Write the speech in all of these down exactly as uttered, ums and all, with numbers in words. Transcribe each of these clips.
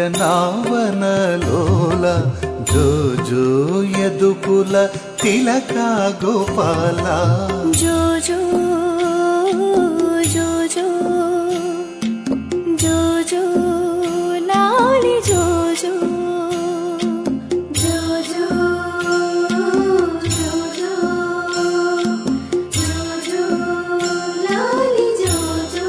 జనావనలోల జో జో యదుకుల తిలక గోపాల జో జో జో జో జో జో లాలి జో జో జో జో జో జో జో జో లాలి జో జో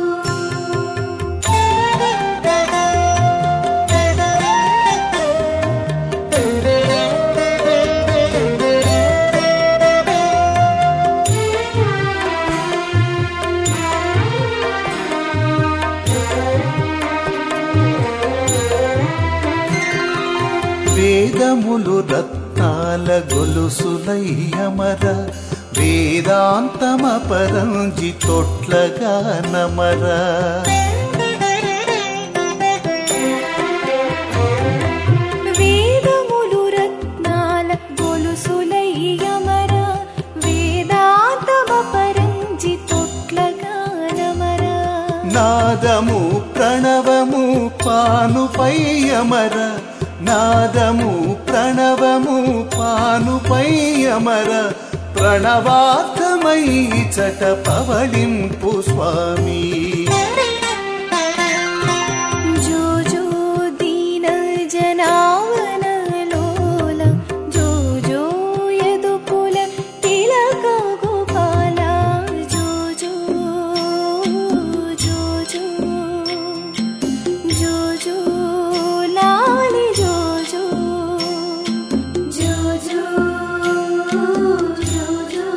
వేదములు రత్నాల గొలుసులయ్యమర వేదాంతమ పరంజి తొట్లగా నమర వేదములు రత్నాల గొలుసులయ్యమర వేదాంతమ పరంజి తొట్లగా నమర నాదము ప్రణవము పానుపయ్యమర నాదము ప్రణవము పానుపయ్యమర ప్రణవార్థమై చట పవళింపు స్వామి జో జో దీన జనావన లోల జో జో యదుకుల తిలక గోపాల జో జో జో జో జో జో లాలి జో జో జో జో జో జో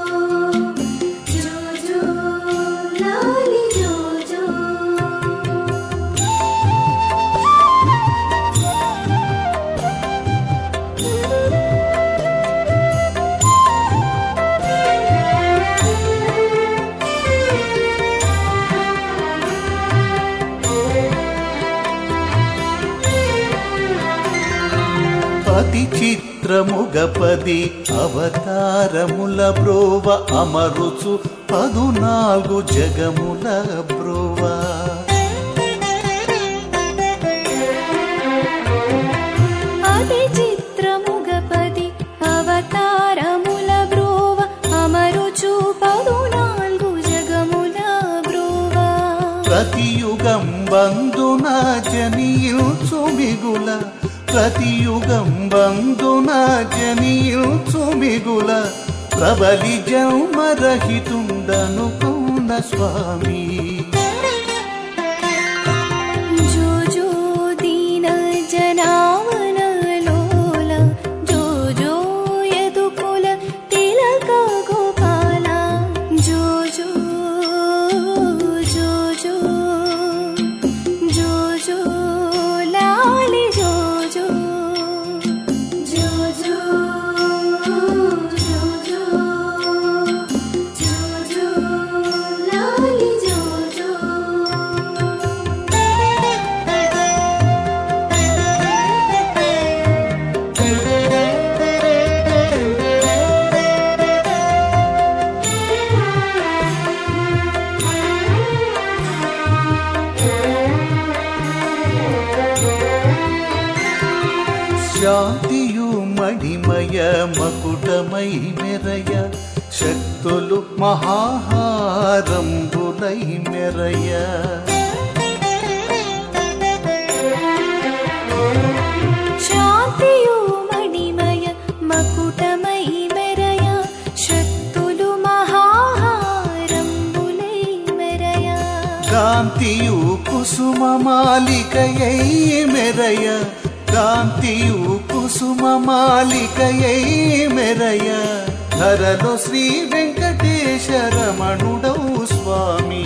జో జో లాలి జో జో పతి చిత్రముగపది అవతారముల బ్రోవ అమరుచు పదునాలుగు జగముల బ్రోవ అతి చిత్రముగపది అవతారముల బ్రోవ అమరుచు పదునాలుగు జగముల బ్రోవ ప్రతియుగం బంధున జనియుచు మిగుల ప్రతియుగం బంధున జనియుచు మిగుల ప్రబలి జన్మరహితుండనుకున్న స్వామి జో జో దీన జనావన లోల జో జో యదుకుల తిలక గోపాల జో జో జో జో జో జో లాలి జో జో జో జో జో జో జో జో లాలి జో జో శాంతియు మణిమయ మకుటమై మెరయ శక్తులు మహాహారంబులై మెరయ శాంతియు మణిమయ మకుటమై మెరయ శక్తులు మహాహారంబులై మెరయ కాంతియు కుసుమ మాలికయై మెరయ కాంతియు కుసుమ మాలికయై మెరయ ధరలో శ్రీ వెంకటేశరమణుడౌ స్వామి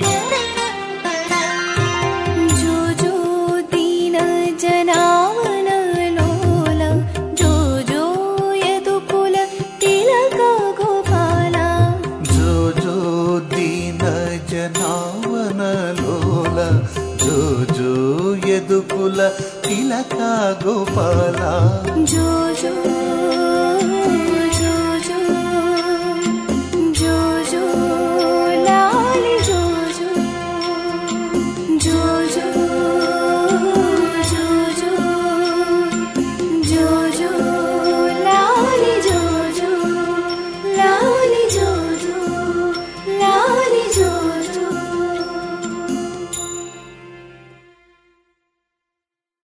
జో జో దీన జనావన లోల జో జో యదుకుల తిలక గోపాల జో జో దీన జనావన లోల జో జో యదుకుల తిలక గోపాల జో జో జో జో జో జో లాలి జో జో జో జో జో